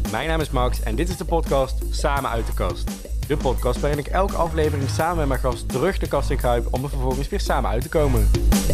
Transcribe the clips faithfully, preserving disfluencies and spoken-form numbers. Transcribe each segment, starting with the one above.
Mijn naam is Max en dit is de podcast Samen uit de Kast. De podcast waarin ik elke aflevering samen met mijn gast terug de kast in kruip om er vervolgens weer samen uit te komen.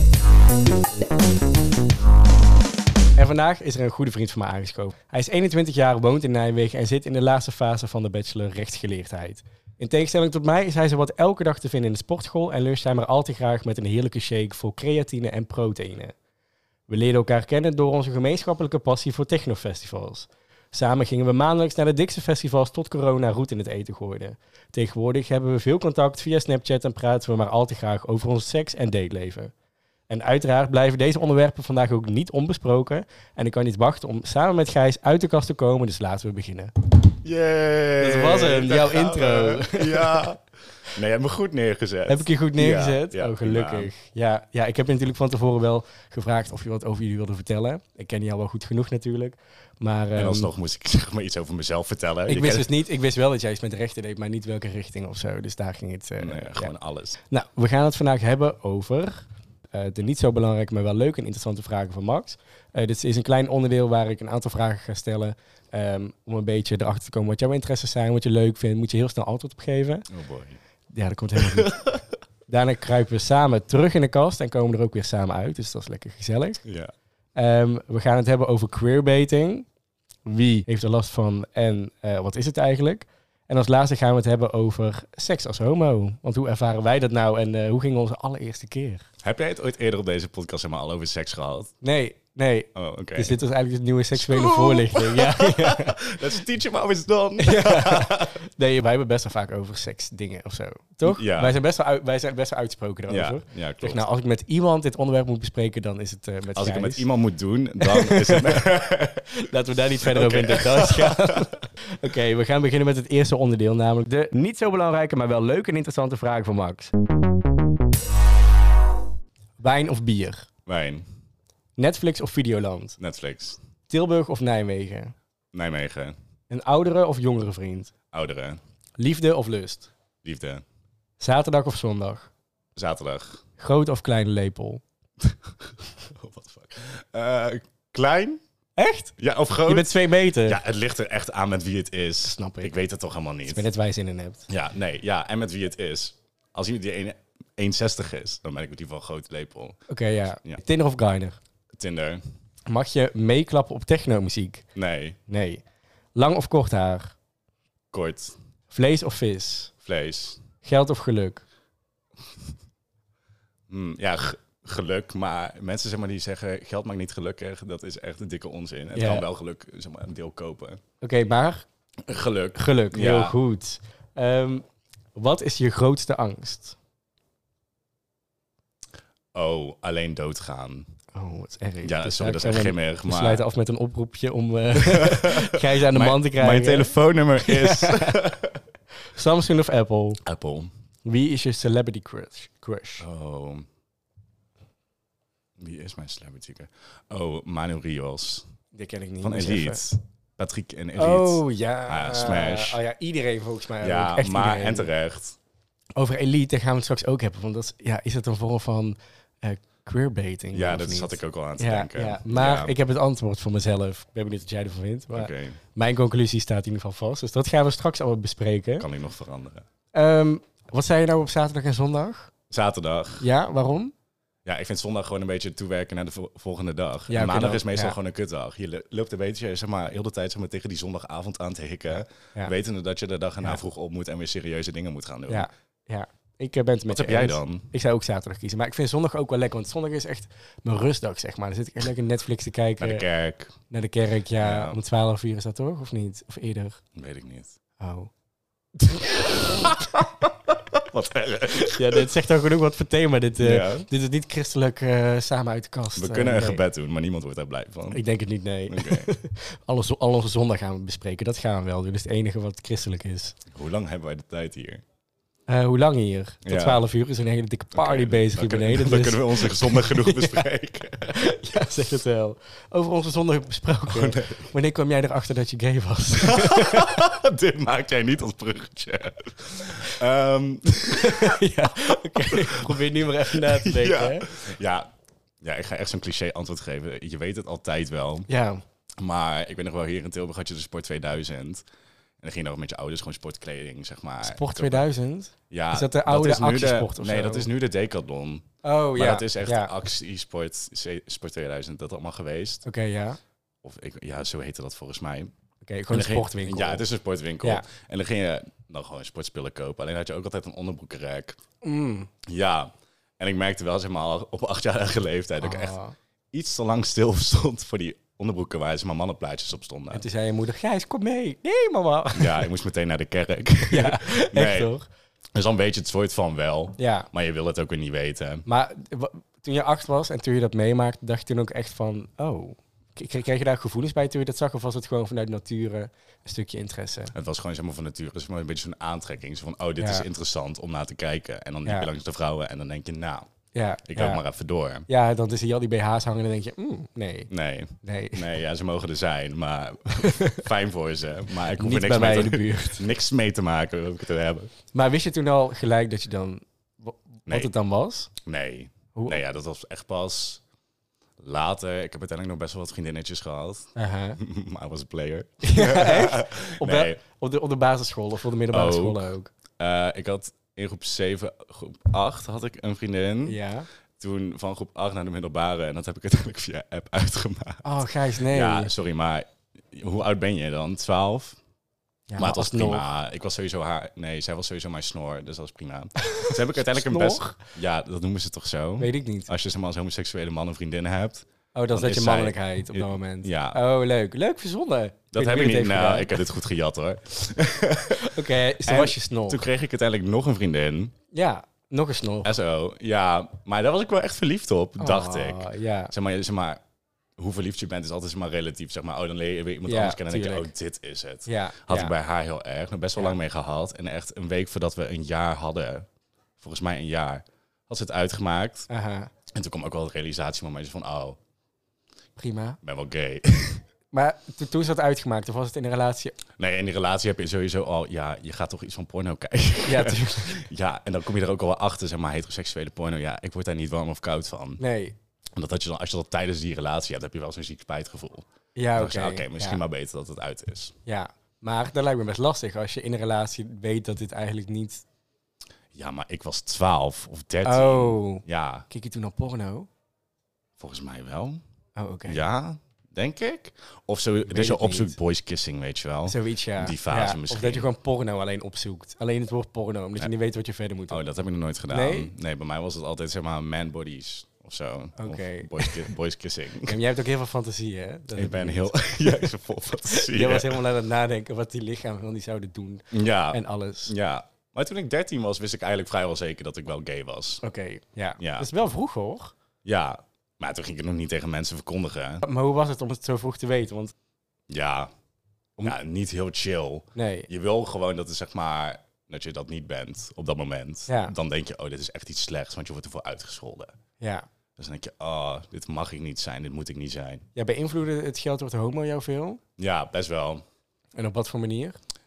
En vandaag is er een goede vriend van mij aangeschoven. Hij is eenentwintig jaar, woont in Nijmegen en zit in de laatste fase van de bachelor rechtsgeleerdheid. In tegenstelling tot mij is hij zowat elke dag te vinden in de sportschool en luncht hij maar al te graag met een heerlijke shake vol creatine en proteïne. We leerden elkaar kennen door onze gemeenschappelijke passie voor technofestivals. Samen gingen we maandelijks naar de dikste festivals tot corona roet in het eten gooide. Tegenwoordig hebben we veel contact via Snapchat en praten we maar al te graag over ons seks- en dateleven. En uiteraard blijven deze onderwerpen vandaag ook niet onbesproken. En ik kan niet wachten om samen met Gijs uit de kast te komen, dus laten we beginnen. Yay, dat was hem, jouw intro. We. Ja. Nee, je hebt me goed neergezet. Heb ik je goed neergezet? Ja, ja, oh, gelukkig. Ja, ja, ik heb je natuurlijk van tevoren wel gevraagd of je wat over jullie wilde vertellen. Ik ken je al wel goed genoeg natuurlijk. Maar, en um, alsnog moest ik zeg maar iets over mezelf vertellen. Ik je wist kent... dus niet, ik wist wel dat jij iets met rechten deed, maar niet welke richting of zo. Dus daar ging het... Uh, nee, gewoon ja. alles. Nou, we gaan het vandaag hebben over uh, de niet zo belangrijke, maar wel leuke en interessante vragen van Max. Uh, dit is een klein onderdeel waar ik een aantal vragen ga stellen. Um, om een beetje erachter te komen wat jouw interesses zijn, wat je leuk vindt. Moet je heel snel antwoord op geven. Oh boy. Ja, dat komt helemaal goed. Daarna kruipen we samen terug in de kast en komen er ook weer samen uit. Dus dat is lekker gezellig. Ja. Um, we gaan het hebben over queerbaiting. Wie heeft er last van en uh, wat is het eigenlijk? En als laatste gaan we het hebben over seks als homo. Want hoe ervaren wij dat nou en uh, hoe ging onze allereerste keer? Heb jij het ooit eerder op deze podcast helemaal al over seks gehad? Nee, nee. Oh, oké. Okay. Dus dit was eigenlijk de nieuwe seksuele oh. voorlichting. Ja, ja. Let's teach him how it's done. Ja. Nee, wij hebben best wel vaak over seksdingen of zo. Toch? Ja. Wij zijn best wel, uit, wij zijn best wel uitgesproken daarover. Ja, ja, klopt. Zeg, nou, als ik met iemand dit onderwerp moet bespreken, dan is het uh, met Als Gijs. ik het met iemand moet doen, dan is het... Laten we daar niet verder okay. over in details gaan. Oké, okay, we gaan beginnen met het eerste onderdeel, namelijk de niet zo belangrijke, maar wel leuke en interessante vraag van Max. Wijn of bier? Wijn. Netflix of Videoland? Netflix. Tilburg of Nijmegen? Nijmegen. Een oudere of jongere vriend? Oudere. Liefde of lust? Liefde. Zaterdag of zondag? Zaterdag. Grote of kleine lepel? Oh, what the fuck. Uh, klein? Echt? Ja, of groot? Je bent twee meter. Ja, het ligt er echt aan met wie het is. Snap ik. Ik weet het toch helemaal niet. Ik ben net waar je zin in hebt. Ja, nee, ja, en met wie het is. Als iemand die één komma zestig is, dan ben ik met die van grote lepel. Oké, okay, ja. ja. Tinder of Grindr? Tinder. Mag je meeklappen op technomuziek? Nee. Nee. Lang of kort haar? Kort. Vlees of vis? Vlees. Geld of geluk? Hmm, ja, g- geluk. Maar mensen zeg maar, die zeggen geld maakt niet gelukkig. Dat is echt een dikke onzin. Het ja. kan wel geluk zeg maar, een deel kopen. Oké, okay, maar? Geluk. Geluk, heel ja. goed. Um, wat is je grootste angst? Oh, alleen doodgaan. Oh, wat erg. Ja, dus sorry, dat is echt grimmig. We maar... sluiten af met een oproepje om uh, Gijs aan de mijn, man te krijgen. Mijn telefoonnummer is... Samsung of Apple? Apple. Wie is je celebrity crush? crush? Oh. Wie is mijn celebrity crush? Oh, Manu Rios. Die ken ik niet. Van Elite. Even. Patrick en Elite. Oh, ja. Ah, Smash. Oh ja, iedereen volgens mij ja, ook. Echt maar iedereen. En terecht. Over Elite, daar gaan we het straks ook hebben. Want dat is, ja, is het een vorm van uh, queerbaiting? Ja, dat zat ik ook al aan te ja, denken. Ja. Maar ja. ik heb het antwoord voor mezelf. Ik ben benieuwd wat jij ervan vindt. Maar okay. Mijn conclusie staat in ieder geval vast. Dus dat gaan we straks allemaal bespreken. Kan ik nog veranderen. Um, wat zei je nou op zaterdag en zondag? Zaterdag. Ja, waarom? Ja, ik vind zondag gewoon een beetje toewerken naar de vo- volgende dag. Ja, en maandag okay, is meestal ja. gewoon een kutdag. Je loopt een beetje zeg maar, heel de tijd zeg maar, tegen die zondagavond aan te hikken. Ja. Wetende dat je de dag erna ja. vroeg op moet en weer serieuze dingen moet gaan doen. Ja, ja. Ik ben het met Wat je heb jij eens. dan? Ik zou ook zaterdag kiezen. Maar ik vind zondag ook wel lekker. Want zondag is echt mijn rustdag, zeg maar. Dan zit ik echt lekker Netflix te kijken. Naar de kerk. Naar de kerk, ja. ja. Om twaalf uur is dat toch? Of niet? Of eerder? Weet ik niet. Oh. Wat erg. Ja, dit zegt ook genoeg wat voor thema. Dit, uh, ja. dit is niet christelijk uh, samen uit de kast. We kunnen uh, een nee. gebed doen, maar niemand wordt daar blij van. Ik denk het niet, nee. Okay. Alles, al onze zondag gaan we bespreken. Dat gaan we wel doen. Dat is het enige wat christelijk is. Hoe lang hebben wij de tijd hier? Uh, hoe lang hier? Tot ja. twaalf uur is een hele dikke party okay, bezig hier beneden. Dan dus... kunnen we onze zondag genoeg bespreken. Ja, zeg het wel. Over onze zondag besproken. Oh, nee. Wanneer kwam jij erachter dat je gay was? Dit maakt jij niet als bruggetje. Um... ja, oké. Okay. Probeer nu maar even na te denken. Ja, hè? ja. ja ik ga echt zo'n cliché antwoord geven. Je weet het altijd wel. Ja. Maar ik weet nog wel, hier in Tilburg had je de Sport tweeduizend. En dan ging je nog met je ouders gewoon sportkleding, zeg maar. Sport tweeduizend? Ja. Is dat de oude actiesport of zo? Nee, dat is nu de Decathlon. Oh, maar ja. dat is echt ja. de actiesport, Sport tweeduizend, dat allemaal geweest. Oké, okay, ja. Of ik, ja, zo heette dat volgens mij. Oké, okay, gewoon een sportwinkel. Ja, het is een sportwinkel. Ja. En dan ging je dan gewoon sportspullen kopen. Alleen had je ook altijd een onderbroekenrek. Mm. Ja. En ik merkte wel, zeg maar, op achtjarige leeftijd... Oh. dat ik echt iets te lang stil stond voor die onderbroeken... waar ze maar mannenplaatjes op stonden. En toen zei je moeder, Gijs, kom mee. Nee, mama. Ja, ik moest meteen naar de kerk. Ja, nee. echt toch? Dus dan weet je het soort van wel. Ja. Maar je wil het ook weer niet weten. Maar w- toen je acht was en toen je dat meemaakte... dacht je toen ook echt van, oh... Kreeg je daar gevoelens bij toen je dat zag? Of was het gewoon vanuit nature een stukje interesse? Het was gewoon zeg maar van nature. Dus maar een beetje zo'n aantrekking. Zo van, oh, dit ja. is interessant om naar te kijken. En dan liep ja. je langs de vrouwen en dan denk je, nou, ja. ik ja. loop maar even door. Ja, dan zie je al die B H's hangen en dan denk je, mm, nee. Nee. Nee. Nee, ja, ze mogen er zijn, maar fijn voor ze. Maar ik hoef Niet er niks bij mij mee in te, de buurt. niks mee te maken, hoef ik het te hebben. Maar wist je toen al gelijk dat je dan, wat Nee. het dan was? Nee. Hoe? Nee, ja, dat was echt pas later. Ik heb uiteindelijk nog best wel wat vriendinnetjes gehad. Uh-huh. Maar I was a player. Ja, echt? Op, Nee. de, op, de, op de basisschool of op de middelbare Ook. school ook? Uh, ik had in groep zeven, groep acht had ik een vriendin. Ja. Toen van groep acht naar de middelbare. En dat heb ik uiteindelijk via app uitgemaakt. Oh, Gijs, nee. Ja, sorry, maar hoe oud ben je dan? twaalf? Ja, maar het was alsnog. prima. Ik was sowieso haar... Nee, zij was sowieso mijn snor, dus dat was prima. Dus heb ik uiteindelijk een best... Snor? Ja, dat noemen ze toch zo? Weet ik niet. Als je zeg maar, als homoseksuele man een vriendin hebt. Oh, dat is Dan dat is je zij- mannelijkheid op dat moment. Ja. Oh, leuk. Leuk verzonnen. Dat heb ik niet. Nou, ik heb het goed gejat hoor. Oké, okay, zo En was je snor. Toen kreeg ik uiteindelijk nog een vriendin. Ja, nog een snor. S O. Ja, maar daar was ik wel echt verliefd op, dacht Oh, ik. Ja. Zeg maar, zeg maar, hoe verliefd je bent is altijd zeg maar relatief. Zeg maar, oh, dan leer je weer iemand Ja, anders kennen en dan tuurlijk. denk je, oh, dit is het. Ja. Had ja. ik bij haar heel erg. Nog best wel Ja. lang mee gehad. En echt een week voordat we een jaar hadden, volgens mij een jaar, had ze het uitgemaakt. Aha. En toen kwam ook wel het realisatiemoment van, oh, Prima. ik ben wel gay. Maar to- toen is dat uitgemaakt, of was het in een relatie? Nee, in die relatie heb je sowieso al, ja, je gaat toch iets van porno kijken. Ja, tuurlijk. Ja, en dan kom je er ook al wel achter, zeg maar, heteroseksuele porno. Ja, ik word daar niet warm of koud van. Nee. Omdat dat je dan, als je dat tijdens die relatie hebt, heb je wel zo'n ziek spijtgevoel. Ja, Dan oké. zeg je, Oké, misschien ja. maar beter dat het uit is. Ja, maar dat lijkt me best lastig als je in een relatie weet dat dit eigenlijk niet... Ja, maar ik was twaalf of dertien. Oh. Ja, Kijk je toen naar porno? volgens mij wel. Oh, oké. Ja, denk ik. Of zo, weet dus je het opzoekt niet. boys kissing, weet je wel. Zoiets, ja. Die fase Ja, misschien. Of dat je gewoon porno alleen opzoekt. Alleen het woord porno, omdat je Ja. niet weet wat je verder moet doen. Oh, dat heb ik nog nooit gedaan. Nee? Nee, bij mij was het altijd, zeg maar, man bodies of zo. Oké. Of boys, ki- boys kissing. En jij hebt ook heel veel fantasie, hè? Dat ik heb ben niet. heel... ja, ik ben vol fantasie. Jij hè. was helemaal aan het nadenken wat die lichamen dan die zouden doen. Ja, En alles. ja. Maar toen ik dertien was, wist ik eigenlijk vrijwel zeker dat ik wel gay was. Oké, ja. Ja. Dat is wel vroeg, hoor. Ja, maar toen ging ik het nog niet tegen mensen verkondigen. Maar hoe was het om het zo vroeg te weten? Want, Ja, Om- ja niet heel chill. nee. Je wil gewoon dat, het, zeg maar, dat je dat niet bent op dat moment. Ja. Dan denk je, oh, dit is echt iets slechts, want je wordt ervoor uitgescholden. Ja. Dus dan denk je, oh, dit mag ik niet zijn, dit moet ik niet zijn. Ja, beïnvloedde het geldwoord homo jou veel? Ja, best wel. En op wat voor manier?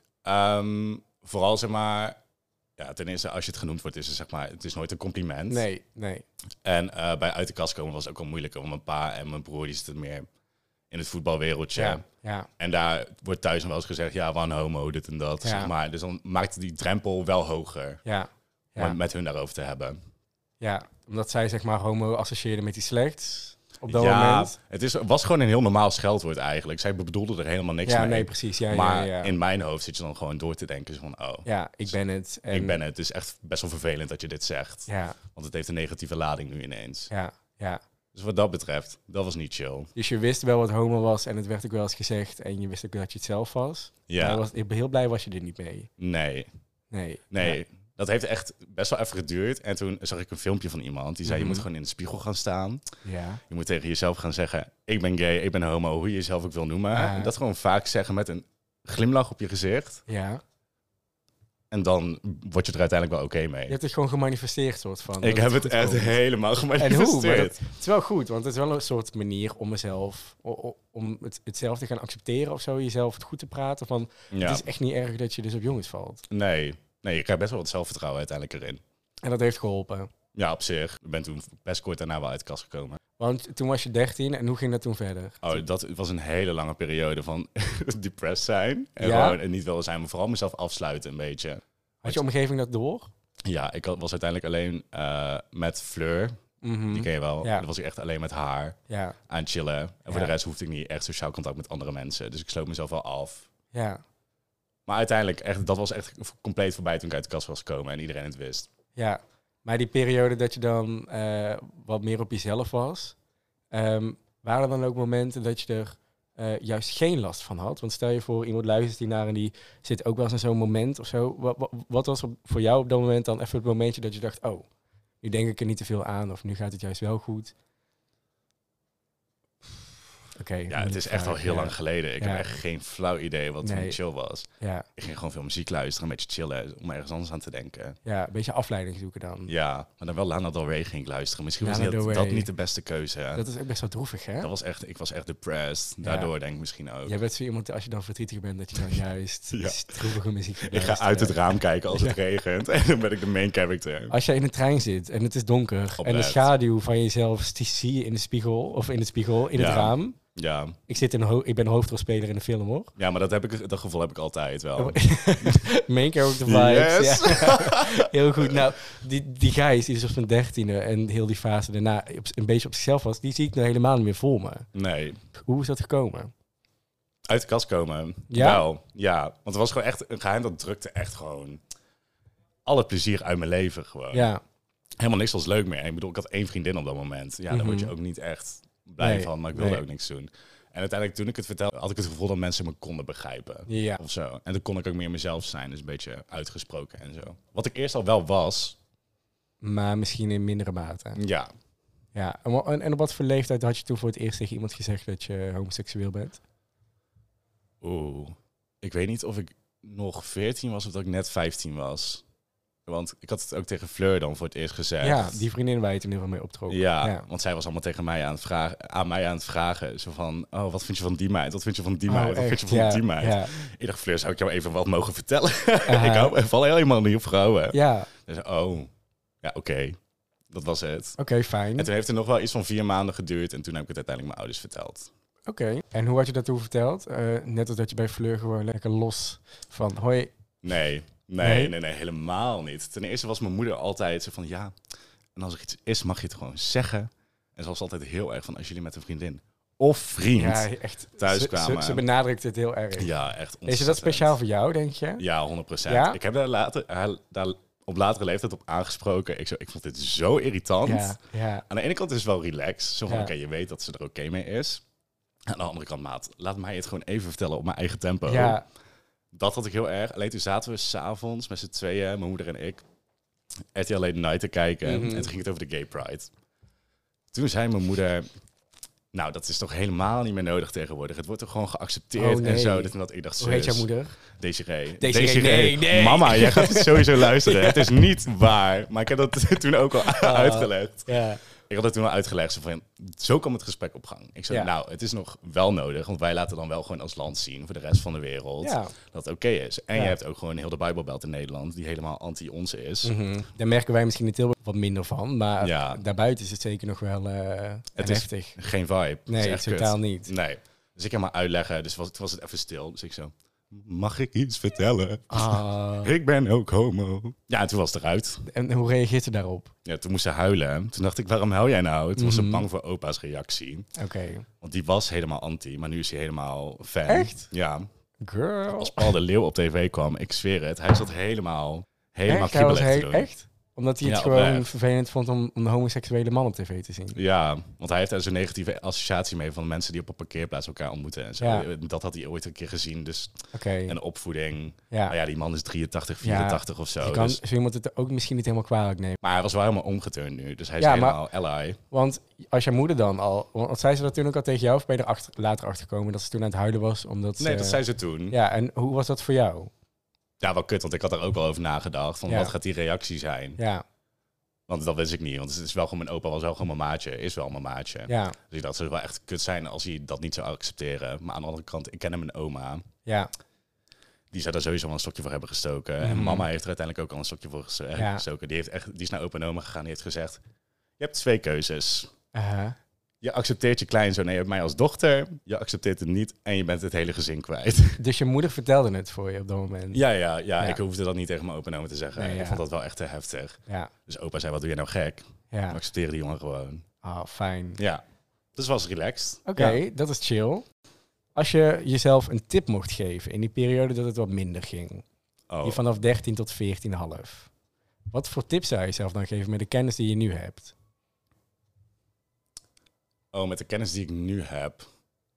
Ehm, vooral, zeg maar, ja, ten eerste, als je het genoemd wordt, is het, zeg maar, het is nooit een compliment. Nee, nee. En eh, bij uit de kast komen was het ook wel moeilijker, want mijn pa en mijn broer, die zitten meer in het voetbalwereldje. Ja, ja. En daar wordt thuis nog wel eens gezegd, ja, wan homo, dit en dat, Ja. zeg maar. Dus dan maakt die drempel wel hoger Ja, om ja. het met hun daarover te hebben. ja. Omdat zij zeg maar homo associeerden met iets slechts op dat ja, moment. het is, was gewoon een heel normaal scheldwoord eigenlijk. Zij bedoelde er helemaal niks Ja, mee. nee, precies. Ja, maar ja, ja. in mijn hoofd zit je dan gewoon door te denken van, oh, Ja, ik ben het. En, ik ben het. Het is echt best wel vervelend dat je dit zegt. Ja, Want het heeft een negatieve lading nu ineens. ja, ja. Dus wat dat betreft, dat was niet chill. Dus je wist wel wat homo was en het werd ook wel eens gezegd. En je wist ook dat je het zelf was. Ja, Maar was, ik ben heel blij was je er niet mee. nee. Nee. Nee, Ja. dat heeft echt best wel even geduurd. En toen zag ik een filmpje van iemand die zei, Mhm. je moet gewoon in de spiegel gaan staan. Ja. Je moet tegen jezelf gaan zeggen, ik ben gay, ik ben homo, hoe je jezelf ook wil noemen. Ja. En dat gewoon vaak zeggen met een glimlach op je gezicht. Ja. En dan word je er uiteindelijk wel oké mee. Je hebt het gewoon gemanifesteerd, soort van. Ik dat heb het goed echt komt. helemaal En hoe? Maar gemanifesteerd. dat, het is wel goed, want het is wel een soort manier om mezelf, o- o- om het, het zelf te gaan accepteren of zo, jezelf het goed te praten. Van, Ja. het is echt niet erg dat je dus op jongens valt. Nee. nee, je krijgt best wel wat zelfvertrouwen uiteindelijk erin. En dat heeft geholpen. Ja, op zich. Ik ben toen best kort daarna wel uit de kast gekomen. Want toen was je dertien en hoe ging dat toen verder? Oh, dat was een hele lange periode van depressed zijn. En Ja? gewoon en niet willen zijn, maar vooral mezelf afsluiten een beetje. Had je omgeving dat door? Ja, ik was uiteindelijk alleen uh, met Fleur. Mm-hmm. Die ken je wel. Ja. Dan was ik echt alleen met haar Ja. aan chillen. En voor Ja. de rest hoefde ik niet echt sociaal contact met andere mensen. Dus ik sloot mezelf wel af. Ja. Maar uiteindelijk, echt, dat was echt compleet voorbij toen ik uit de kast was gekomen en iedereen het wist. Ja. Maar die periode dat je dan uh, wat meer op jezelf was, um, waren er dan ook momenten dat je er uh, juist geen last van had? Want stel je voor, iemand luistert die naar en die zit ook wel eens in zo'n moment of zo. Wat, wat, wat was op, voor jou op dat moment dan even het momentje dat je dacht, oh, nu denk ik er niet te veel aan of nu gaat het juist wel goed? Okay, ja, het is echt al heel ja. lang geleden. Ik ja. heb echt geen flauw idee wat nee. toen chill was. Ja. Ik ging gewoon veel muziek luisteren, een beetje chillen, om ergens anders aan te denken. Ja, een beetje afleiding zoeken dan. Ja, maar dan wel Lana Del Rey ging ik luisteren. Misschien Lana was niet, dat niet de beste keuze. Hè? Dat is ook best wel droevig, hè? Dat was echt, ik was echt depressed. Daardoor ja. denk ik misschien ook. Jij bent zo iemand, als je dan verdrietig bent, dat je dan juist ja. droevige muziek Ik ga uit het raam kijken als het ja. regent en dan ben ik de main character. Als je in een trein zit en het is donker Op en bed. de schaduw van jezelf zie je in de spiegel of in de spiegel, in ja. het raam. Ja. Ik, zit in een ho- ik ben hoofdrolspeler in een film, hoor. Ja, maar dat, heb ik, dat gevoel heb ik altijd wel. Main character vibes. Yes. Ja. Heel goed. Nou, die, die Gijs, die is op zijn dertiende en heel die fase daarna op, een beetje op zichzelf was, die zie ik nou helemaal niet meer voor me. Nee. Hoe is dat gekomen? Uit de kast komen. Ja? Wel, ja. Want het was gewoon echt een geheim, dat drukte echt gewoon al het plezier uit mijn leven gewoon. Ja. Helemaal niks was leuk meer. Ik bedoel, ik had één vriendin op dat moment. Ja, mm-hmm. Daar word je ook niet echt blij nee, van, maar ik wilde nee. ook niks doen. En uiteindelijk, toen ik het vertelde, had ik het gevoel dat mensen me konden begrijpen. Ja. Of zo. En dan kon ik ook meer mezelf zijn, dus een beetje uitgesproken en zo. Wat ik eerst al wel was. Maar misschien in mindere mate. Ja. Ja. En, en op wat voor leeftijd had je toen voor het eerst tegen iemand gezegd dat je homoseksueel bent? Oeh. Ik weet niet of ik nog veertien was of dat ik net vijftien was. Want ik had het ook tegen Fleur dan voor het eerst gezegd. Ja, die vriendin waar je toen heel veel mee optrok. Ja, ja, want zij was allemaal tegen mij aan het vragen, aan mij aan het vragen. Zo van, oh, wat vind je van die meid? Wat vind je van die meid? Oh, wat vind je van ja, die meid? Ja. Ik dacht, Fleur, zou ik jou even wat mogen vertellen? Uh-huh. ik hou, val helemaal niet op vrouwen. Ja. Dus, oh, ja, oké. Okay. Dat was het. Oké, okay, fijn. En toen heeft het nog wel iets van vier maanden geduurd. En toen heb ik het uiteindelijk mijn ouders verteld. Oké. Okay. En hoe had je dat toen verteld? Uh, net als dat je bij Fleur gewoon lekker los van, hoi. Nee. Nee, nee, nee, nee, helemaal niet. Ten eerste was mijn moeder altijd zo van, ja, en als er iets is, mag je het gewoon zeggen. En ze was altijd heel erg van, als jullie met een vriendin of vriend ja, echt, thuis ze, kwamen. Ze, ze benadrukt het heel erg. Ja, echt ontzettend. Is dat speciaal voor jou, denk je? Ja, honderd procent. Ja? Ik heb daar, later, daar op latere leeftijd op aangesproken. Ik, zo, ik vond dit zo irritant. Ja, ja. Aan de ene kant is het wel relaxed. Zo van, ja. oké, okay, je weet dat ze er oké okay mee is. Aan de andere kant, maat, laat mij het gewoon even vertellen op mijn eigen tempo. Ja. Dat had ik heel erg. Alleen toen zaten we s'avonds met z'n tweeën, mijn moeder en ik, R T L Late Night te kijken. Mm-hmm. En toen ging het over de Gay Pride. Toen zei mijn moeder, nou, dat is toch helemaal niet meer nodig tegenwoordig. Het wordt toch gewoon geaccepteerd oh, nee. en zo. Dat, en dat, ik dacht, hoe heet jouw moeder? Desiree. Desiree, Desiree. Nee, nee. Mama, jij gaat het sowieso luisteren. Ja. Het is niet waar. Maar ik heb dat toen ook al oh. uitgelegd. Ja. Ik had het toen al uitgelegd, zo van, zo kwam het gesprek op gang. Ik zei, ja. nou, het is nog wel nodig, want wij laten dan wel gewoon als land zien voor de rest van de wereld ja. dat het oké okay is. En ja. je hebt ook gewoon heel de Bijbelbelt in Nederland, die helemaal anti-ons is. Mm-hmm. Daar merken wij misschien in Tilburg wat minder van, maar ja. daarbuiten is het zeker nog wel uh, het heftig. Is geen vibe. Nee, echt totaal kut. Niet. Nee. Dus ik heb maar uitleggen, dus was, was het even stil. Dus ik zo, mag ik iets vertellen? Ah. Ik ben ook homo. Ja, en toen was het eruit. En hoe reageert ze daarop? Ja, toen moest ze huilen. Toen dacht ik, waarom huil jij nou? Toen mm-hmm. was ze bang voor opa's reactie. Oké. Okay. Want die was helemaal anti, maar nu is hij helemaal fan. Echt? Ja. Girl. Als Paul de Leeuw op tv kwam, ik zweer het, hij zat helemaal, helemaal kriebelig te doen. Echt? Omdat hij het ja, gewoon oprecht. vervelend vond om, om de homoseksuele man op tv te zien. Ja, want hij heeft er zo'n negatieve associatie mee van mensen die op een parkeerplaats elkaar ontmoeten en zo. Ja. Dat had hij ooit een keer gezien, dus okay. en opvoeding. Ja. Maar ja, die man is drieëntachtig, vierentachtig ja. of zo. Je kan dus. zo iemand het ook misschien niet helemaal kwalijk nemen. Maar hij was wel helemaal omgeturnd nu, dus hij is ja, helemaal maar, ally. Want als jouw moeder dan al, want zei ze dat toen ook al tegen jou of ben je er achter, later achter gekomen dat ze toen aan het huilen was? Omdat nee, ze, dat zei ze toen. Ja, en hoe was dat voor jou? Ja, wel kut, want ik had er ook wel over nagedacht van ja. wat gaat die reactie zijn? Ja. Want dat wist ik niet, want het is wel gewoon mijn opa was wel gewoon mijn maatje, is wel mijn maatje. Ja. Dus ik dacht, het zou wel echt kut zijn als hij dat niet zou accepteren. Maar aan de andere kant, ik ken hem een oma. Ja. Die zou daar sowieso wel een stokje voor hebben gestoken. Mm-hmm. En mama heeft er uiteindelijk ook al een stokje voor gestoken. Ja. Die, heeft echt, die is naar opa en oma gegaan en die heeft gezegd, je hebt twee keuzes. Uh-huh. Je accepteert je kleinzoon en je hebt mij als dochter. Je accepteert het niet en je bent het hele gezin kwijt. Dus je moeder vertelde het voor je op dat moment? Ja, ja, ja, Ja. ik hoefde dat niet tegen mijn opa en oma te zeggen. Nee, ja. Ik vond dat wel echt te heftig. Ja. Dus opa zei, wat doe je nou gek? Ja. We accepteren die jongen gewoon. Oh, fijn. Ja, dus was relaxed. Oké, Ja. dat is chill. Als je jezelf een tip mocht geven in die periode dat het wat minder ging. Oh. Die vanaf dertien tot veertien komma vijf. Wat voor tips zou je jezelf dan geven met de kennis die je nu hebt? oh, met de kennis die ik nu heb.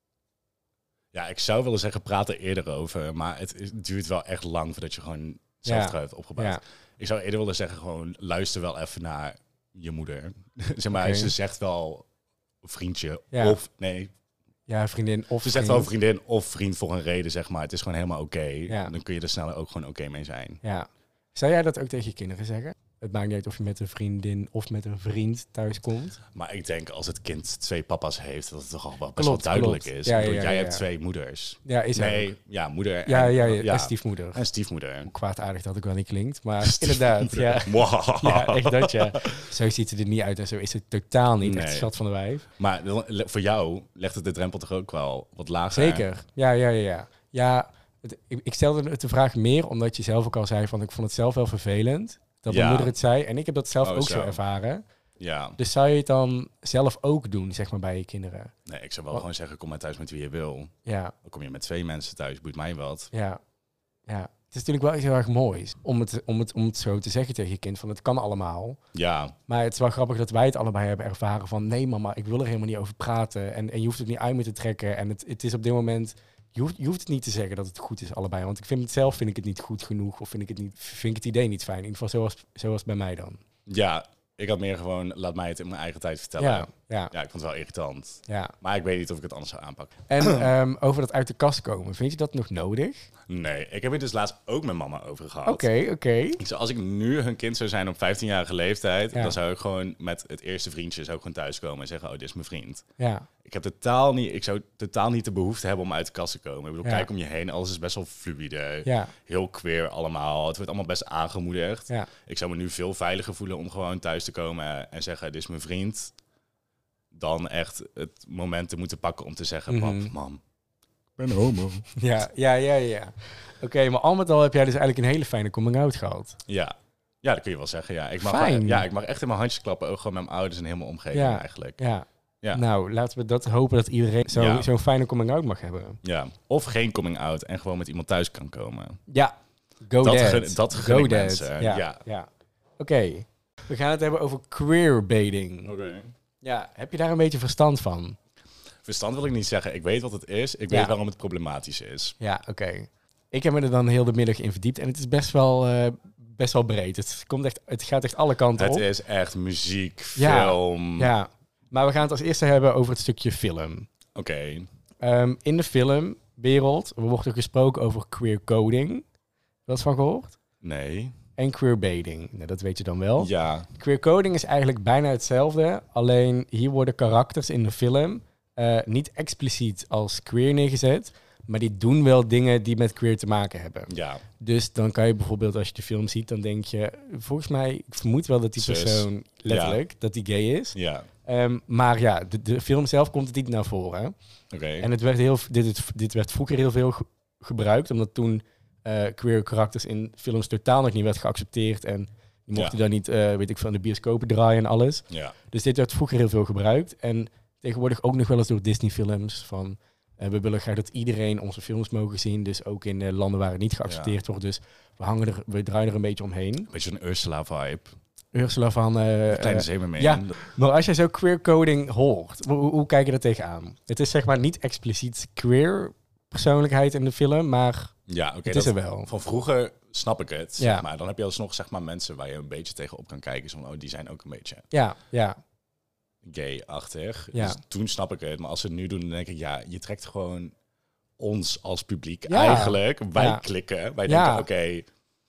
Ja, ik zou willen zeggen, praat er eerder over. Maar het, is- het duurt wel echt lang voordat je gewoon zelf Ja. hebt opgebouwd. Ja. Ik zou eerder willen zeggen, gewoon luister wel even naar je moeder. zeg maar, Oké. ze zegt wel vriendje Ja. of... Nee, Ja, vriendin of ze zegt vriend. wel vriendin of vriend voor een reden, zeg maar. Het is gewoon helemaal oké. Ja. Dan kun je er sneller ook gewoon oké mee zijn. Ja. Zou jij dat ook tegen je kinderen zeggen? Het maakt niet uit of je met een vriendin of met een vriend thuis komt. Maar ik denk als het kind twee papa's heeft, dat het toch al wel best Klopt, wel duidelijk klopt. is. Ja, Ik bedoel, ja, jij ja, hebt ja. twee moeders. Ja, is er ook. Nee, ja, moeder en, Ja, ja, ja, ja, en stiefmoeder. en stiefmoeder. Kwaadaardig dat ook wel niet klinkt, maar inderdaad. Ja. Wow. Ja, echt dat, ja. Zo ziet het er niet uit en zo is het totaal niet. Echt Nee. schat van de wijf. Maar dan- le- voor jou legt het de drempel toch ook wel wat lager? Zeker. Ja, ja, ja. Ja, ja het, ik, ik stelde het de vraag meer omdat je zelf ook al zei van ik vond het zelf wel vervelend dat mijn Ja. moeder het zei. En ik heb dat zelf Oh, ook zo. zo ervaren. Ja. Dus zou je het dan zelf ook doen, zeg maar, bij je kinderen? Nee, ik zou wel Wat? gewoon zeggen, kom maar thuis met wie je wil. Ja, Dan kom je met twee mensen thuis, boeit mij wat. ja, ja. Het is natuurlijk wel iets heel erg moois om het, om, het, om het zo te zeggen tegen je kind van het kan allemaal. Ja, Maar het is wel grappig dat wij het allebei hebben ervaren van nee mama, ik wil er helemaal niet over praten. En, en je hoeft het niet uit me te trekken. En het, het is op dit moment, je hoeft, je hoeft het niet te zeggen dat het goed is allebei. Want ik vind het zelf vind ik het niet goed genoeg of vind ik het, niet, vind ik het idee niet fijn. In ieder geval zoals, zoals bij mij dan. ja, ik had meer gewoon, laat mij het in mijn eigen tijd vertellen. Ja, Ja, ja, ik vond het wel irritant. ja. Maar ik weet niet of ik het anders zou aanpakken. En ehm, over dat uit de kast komen, vind je dat nog nodig? Nee, ik heb het dus laatst ook met mama over gehad. Oké, oké. Ik zou, als ik nu hun kind zou zijn op vijftienjarige leeftijd, Ja. dan zou ik gewoon met het eerste vriendje zou ik gewoon thuiskomen en zeggen, oh, dit is mijn vriend. Ja, Ik heb totaal niet, ik zou totaal niet de behoefte hebben om uit de kast te komen. Ik bedoel, Ja. kijk om je heen, alles is best wel fluïde, ja, heel queer allemaal. Het wordt allemaal best aangemoedigd. ja. Ik zou me nu veel veiliger voelen om gewoon thuis te komen en zeggen, dit is mijn vriend. Dan echt het moment te moeten pakken om te zeggen, Mhm. pap, mam, ik ben homo. Ja, ja, ja, ja. Oké, maar al met al heb jij dus eigenlijk een hele fijne coming-out gehad. Ja. Ja, dat kun je wel zeggen, ja. Ik mag, Fijn. ja, ik mag echt in mijn handjes klappen, ook gewoon met mijn ouders en helemaal omgeving Ja. eigenlijk. Ja. Ja. Nou, laten we dat hopen dat iedereen zo- Ja. zo'n fijne coming-out mag hebben. Ja. Of geen coming out en gewoon met iemand thuis kan komen. Ja, go Dat dad. gun- dat gun go ik dad. mensen, Ja, ja. ja. Oké, we gaan het hebben over queerbaiting. Oké. Ja, heb je daar een beetje verstand van? Verstand wil ik niet zeggen. Ik weet wat het is. Ik Ja. weet waarom het problematisch is. Ja, oké. Ik heb me er dan heel de middag in verdiept en het is best wel, eh, best wel breed. Het, komt echt, het gaat echt alle kanten Het op. is echt muziek, Ja. film. Ja, maar we gaan het als eerste hebben over het stukje film. Oké. Ehm, in de filmwereld wordt er gesproken over queer coding. Wel eens van gehoord? Nee. En queerbaiting. Nou, dat weet je dan wel. Ja. Queer coding is eigenlijk bijna hetzelfde. Alleen hier worden karakters in de film eh, niet expliciet als queer neergezet. Maar die doen wel dingen die met queer te maken hebben. Ja. Dus dan kan je bijvoorbeeld, als je de film ziet, dan denk je... Volgens mij, ik vermoed wel dat die Zus. persoon letterlijk, dat die gay is. Ja. Ehm, maar ja, de, de film zelf komt het niet naar voren. Oké. En het werd heel, dit, het- dit werd vroeger heel veel ge- gebruikt, omdat toen eh, queer karakters in films totaal nog niet werd geaccepteerd. En die mochten Ja. daar niet, eh, weet ik veel, aan de bioscopen draaien en alles. Ja. Dus dit werd vroeger heel veel gebruikt. En tegenwoordig ook nog wel eens door Disney-films van... eh, we willen graag dat iedereen onze films mogen zien. Dus ook in eh, landen waar het niet geaccepteerd wordt. Dus we, hangen er, we draaien er een beetje omheen. Beetje een Ursula-vibe. Ursula van... eh, Kleine eh, zeemermin. ja. Maar als jij zo queer coding hoort, hoe, hoe, hoe kijk je er tegenaan? Het is zeg maar niet expliciet queer persoonlijkheid in de film, maar Ja, oké. het dat- is er wel. Van vroeger snap ik het. Ja. Zeg maar dan heb je alsnog zeg maar, mensen waar je een beetje tegenop kan kijken. Zo van, oh, die zijn ook een beetje Ja, ja, gay-achtig. Ja. Dus toen snap ik het. Maar als ze het nu doen, dan denk ik, ja, je trekt gewoon ons als publiek Ja. eigenlijk. Wij Ja. klikken. Wij Ja. denken, oké,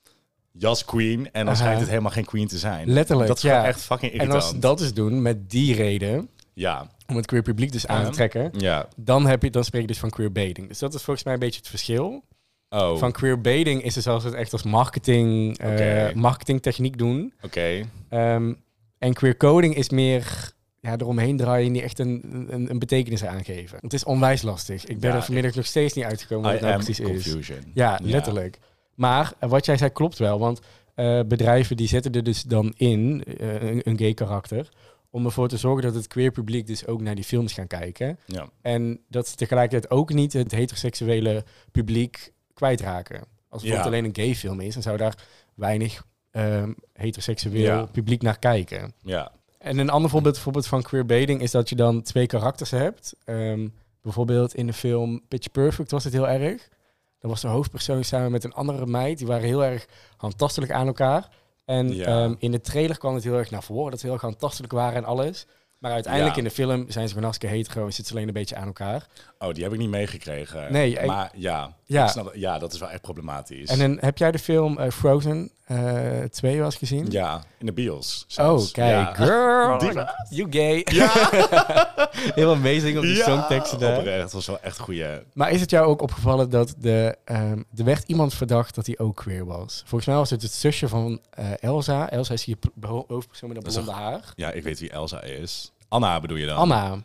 jas queen. En dan Aha. schijnt het helemaal geen queen te zijn. Letterlijk, Dat is ja. gewoon echt fucking En irritant. als ze dat dus doen met die reden, Ja, om het queer publiek dus aan te Ja. trekken, ja. dan, heb je, dan spreek je dus van queer baiting. Dus dat is volgens mij een beetje het verschil. Oh, Van queer baiting is dus als het echt als marketing, eh, Oké. marketingtechniek doen. oké. Ehm, en queer coding is meer ja, eromheen draaien en die echt een, een, een betekenis aangeven. Het is onwijs lastig. Ik ben Ja, er vanmiddag nog steeds niet uitgekomen wat I het nou am precies confusion. is. Ja, Ja. letterlijk. Maar uh, wat jij zei klopt wel, want uh, bedrijven die zetten er dus dan in, uh, een, een gay karakter, om ervoor te zorgen dat het queer publiek dus ook naar die films gaan kijken. Ja. En dat ze tegelijkertijd ook niet het heteroseksuele publiek kwijtraken. Als het Ja. bijvoorbeeld alleen een gay film is, dan zou daar weinig um, heteroseksueel Ja. publiek naar kijken. Ja. En een ander voorbeeld, voorbeeld van queerbaiting is dat je dan twee karakters hebt. Um, bijvoorbeeld in de film Pitch Perfect was het heel erg. Dan was de hoofdpersoon samen met een andere meid. Die waren heel erg handtastelijk aan elkaar. En Ja. um, in de trailer kwam het heel erg naar voren dat ze heel erg handtastelijk waren en alles. Maar uiteindelijk Ja. in de film zijn ze gewoon hartstikke hetero en zitten ze alleen een beetje aan elkaar. Oh, die heb ik niet meegekregen. Nee, ik- maar ja, Ja. Ik snap, ja, dat is wel echt problematisch. En dan heb jij de film uh, Frozen uh, twee wel eens gezien? Ja, in de bios. Oh, zelfs. kijk. Ja. Girl, Diva. you gay. Ja. Heel amazing op die Ja, songteksten daar. oprecht. Dat was wel echt goeie. Maar is het jou ook opgevallen dat de, um, er werd iemand verdacht dat hij ook queer was? Volgens mij was het het zusje van uh, Elsa. Elsa is die p- hoofdpersoon met dat Dat is blonde haar. Ja, ik weet wie Elsa is. Anna bedoel je dan? Anna.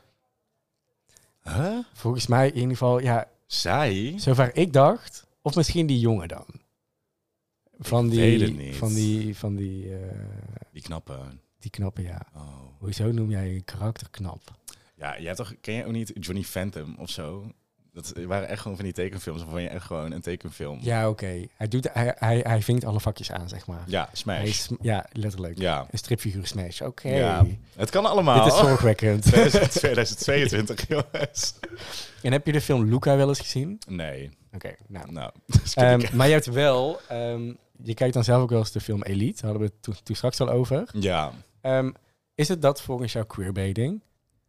Huh? Volgens mij in ieder geval, ja, Zij? zover ik dacht. Of misschien die jongen dan. Van Ik die, weet het niet. Van die, van die, uh, Die knappe. die knappe, ja. Oh. Hoezo noem jij je karakter knap? Ja, jij hebt toch, ken je ook niet Johnny Phantom of zo? Dat waren echt gewoon van die tekenfilms waarvan je echt gewoon een tekenfilm. Ja, oké. Okay. Hij, doet, hij, hij, hij vinkt alle vakjes aan, zeg maar. Ja, Smash. Hij is, ja, letterlijk. Ja. Een stripfiguur Smash. Oké. Okay. Ja. Het kan allemaal. Dit is zorgwekkend. tweeduizend tweeëntwintig, jongens. En heb je de film Luca wel eens gezien? Nee. Oké, okay, nou. nou um, maar je hebt wel... Um, je kijkt dan zelf ook wel eens de film Elite. Daar hadden we het toen, toen straks al over. Ja. Um, is het dat volgens jou queerbaiting?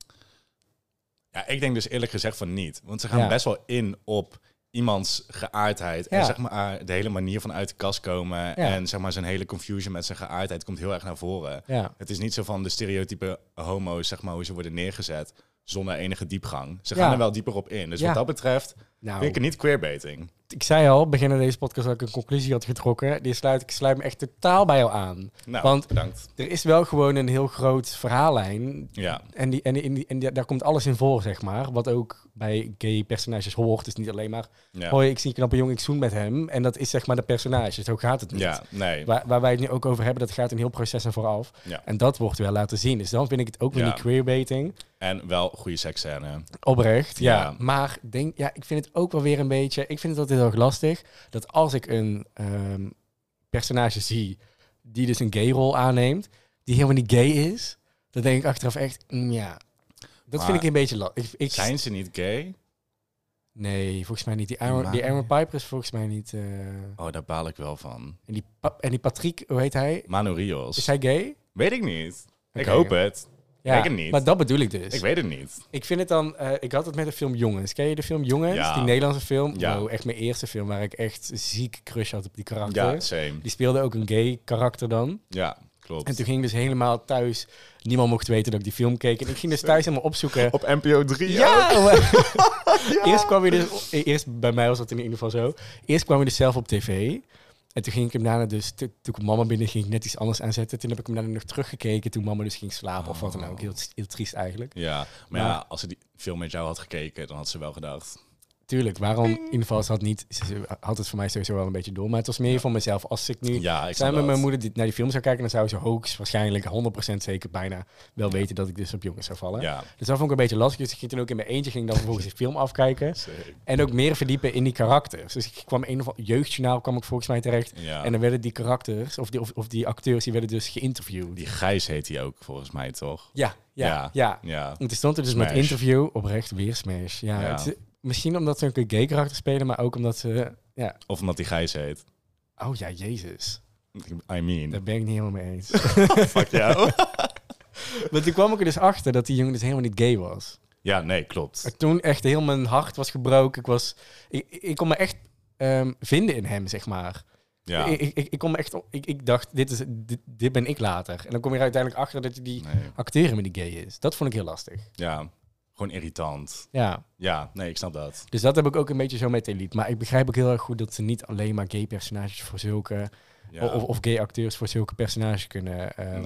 Ja, ik denk dus eerlijk gezegd van niet. Want ze gaan ja. best wel in op iemands geaardheid. Ja. En zeg maar de hele manier van uit de kast komen. Ja. En zeg maar zijn hele confusion met zijn geaardheid komt heel erg naar voren. Ja. Het is niet zo van de stereotype homo's, zeg maar, hoe ze worden neergezet. Zonder enige diepgang. Ze Ja. gaan er wel dieper op in. Dus Ja. wat dat betreft Nou, vind ik het niet queerbaiting. ik zei al, beginnen deze podcast dat ik een conclusie had getrokken. Die sluit, ik sluit me echt totaal bij jou aan. Nou, Want bedankt. er is wel gewoon een heel groot verhaallijn. Ja. En, die, en, die, en, die, en die- daar komt alles in voor, zeg maar. Wat ook bij gay personages hoort. Dus niet alleen maar, Ja. hoi, ik zie een knappe jongen, ik zoen met hem. En dat is zeg maar de personage. Zo gaat het niet. Ja, nee. Waar, waar wij het nu ook over hebben, dat gaat een heel proces aan vooraf. Ja. En dat wordt wel laten zien. Dus dan vind ik het ook weer Ja. niet queerbaiting. En wel goede seksscène. Oprecht, ja. Ja. Maar denk, ja, ik vind het ook wel weer een beetje... Ik vind het altijd heel erg lastig dat als ik een um, personage zie die dus een gay rol aanneemt, die helemaal niet gay is, dan denk ik achteraf echt, mm, ja, dat Maar vind ik een beetje lastig. Ik, ik, Zijn ze niet gay? Nee, volgens mij niet. Die Aaron, Maar- die Aaron Piper is volgens mij niet... Uh, Oh, daar baal ik wel van. en, die pa- en die Patrick, hoe heet hij? Manu Rios. Is hij gay? Weet ik niet. Ik Oké. hoop het. Ja, Weet ik niet. maar dat bedoel ik dus. Ik weet het niet. Ik vind het dan... Uh, ik had het met de film Jongens. Ken je de film Jongens? Ja. Die Nederlandse film? Ja. Wow, echt mijn eerste film waar ik echt ziek crush had op die Ja, karakter. same. Die speelde ook een gay karakter dan. Ja, klopt. En toen ging ik dus helemaal thuis... Niemand mocht weten dat ik die film keek. En ik ging dus thuis helemaal opzoeken... Op N P O drie Ja! ook. ja. Eerst kwam je dus... Eerst, bij mij was dat in ieder geval zo. Eerst kwam je dus zelf op tv... En toen ging ik hem daarna dus, toen toen ik mama binnen ging, ik net iets anders aanzetten. Toen heb ik hem daarna nog teruggekeken toen mama dus ging slapen Oh. of wat dan ook. Heel, heel triest eigenlijk. Ja, maar Maar- ja, als ze die film met jou had gekeken, dan had ze wel gedacht. Tuurlijk, waarom in ieder geval, ze had, niet, ze had het voor mij sowieso wel een beetje door. Maar het was meer voor mezelf. Als ik nu Ja, ik snap samen met dat. mijn moeder die, naar die film zou kijken, dan zou ze hoogstwaarschijnlijk honderd procent zeker bijna wel weten dat ik dus op jongens zou vallen. Ja, Dus dat vond ik een beetje lastig. Dus ik ging toen ook in mijn eentje, ging dan vervolgens die film afkijken. zeker. En ook meer verdiepen in die karakters. Dus ik kwam een of ander jeugdjournaal kwam ik volgens mij terecht. Ja. En dan werden die karakters, of die, of, of die acteurs, die werden dus geïnterviewd. Die Gijs heet hij ook, volgens mij, toch? Ja, ja, Ja. ja. Ja. En toen stond er dus met Smash. interview oprecht weer Smash. Ja, Ja. Het is- misschien omdat ze een gay karakter spelen, maar ook omdat ze... Ja. Of omdat hij Gijs heet. Oh ja, Jezus. I mean. Daar ben ik niet helemaal mee eens. Fuck jou. Maar toen kwam ik er dus achter dat die jongen dus helemaal niet gay was. Ja, nee, klopt. En toen echt heel mijn hart was gebroken. Ik, was, ik, ik kon me echt um, vinden in hem, zeg maar. Ja. Ik, ik, ik, kon me echt, ik, ik dacht, dit, is, dit, dit ben ik later. En dan kom je er uiteindelijk achter dat die Nee. acteur helemaal niet gay is. Dat vond ik heel lastig. Ja, gewoon irritant. Ja. Ja, nee, ik snap dat. Dus dat heb ik ook een beetje zo met Elite. Maar ik begrijp ook heel erg goed dat ze niet alleen maar gay personages voor zulke... Ja. Of, of gay acteurs voor zulke personages kunnen um, Nee.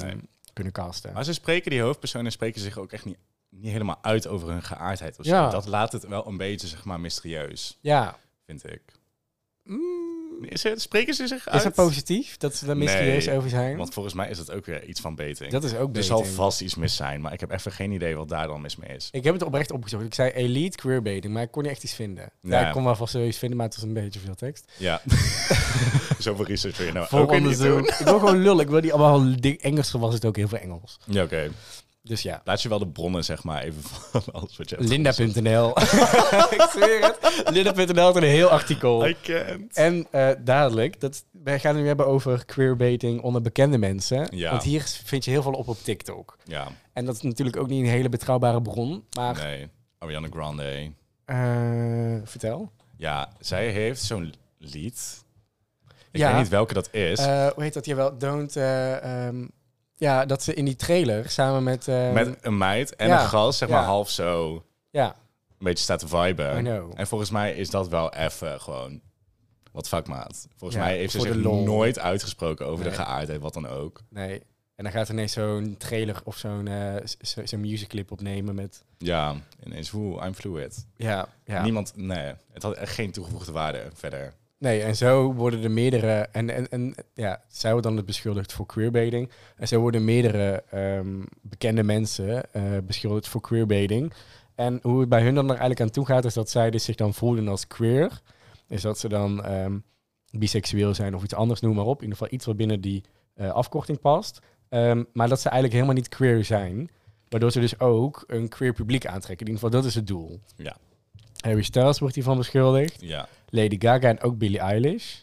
kunnen casten. Maar ze spreken, die hoofdpersonen spreken zich ook echt niet, niet helemaal uit over hun geaardheid. Of zo. Ja. Dat laat het wel een beetje, zeg maar, mysterieus, Ja. vind ik. Mm, Is het, spreken ze zich uit? is dat positief, dat ze er mysterieus Nee, over zijn? Want volgens mij is dat ook weer iets van beting. Dat is ook Er beter. zal vast iets mis zijn, maar ik heb even geen idee wat daar dan mis mee is. Ik heb het oprecht opgezocht. Ik zei elite queerbaiting, maar ik kon niet echt iets vinden. Ja, Ja. ik kon wel vast zoiets vinden, maar het was een beetje veel tekst. Ja. Zoveel research wil je nou Vol ook weer niet onderzoek. doen. Ik wil gewoon lullen. Ik wil die allemaal ding. Engels was het ook heel veel Engels. Ja, oké. Okay. Dus ja. Laat je wel de bronnen, zeg maar, even van alles wat je hebt Linda punt n l Ik zweer het. Linda punt n l had een heel artikel. I can't. En uh, dadelijk, dat, wij gaan het nu hebben over queerbaiting onder bekende mensen. Ja. Want hier vind je heel veel op op TikTok. Ja. En dat is natuurlijk ook niet een hele betrouwbare bron. Maar Nee, Ariana Grande. uh, vertel. Ja, zij heeft zo'n lied. Ik Ja. weet niet welke dat is. Uh, hoe heet dat? Jawel, don't... Uh, um, ja, dat ze in die trailer samen met... Uh, Met een meid en ja. een gast, zeg maar, Ja. half zo Ja, een beetje staat te viben. I know. En volgens mij is dat wel even gewoon... Wat fuck, maat. Volgens Ja, mij heeft ze voor zich de lol. nooit uitgesproken over Nee. de geaardheid, wat dan ook. nee. En dan gaat er ineens zo'n trailer of zo'n uh, zo, zo'n musiclip opnemen met... Ja, ineens, hoe, I'm fluid. Ja, ja. Niemand, nee, het had echt geen toegevoegde waarde verder. Nee, en zo worden er meerdere... En, en, en ja, zij wordt dan beschuldigd voor queerbaiting. En zo worden meerdere um, bekende mensen uh, beschuldigd voor queerbaiting. En hoe het bij hun dan er eigenlijk aan toe gaat... is dat zij dus zich dan voelen als queer. Is dat ze dan um, biseksueel zijn of iets anders, noem maar op. In ieder geval iets wat binnen die uh, afkorting past. Um, maar dat ze eigenlijk helemaal niet queer zijn. Waardoor ze dus ook een queer publiek aantrekken. In ieder geval, dat is het doel. Ja. Harry Styles wordt hiervan beschuldigd. Ja. Lady Gaga en ook Billie Eilish.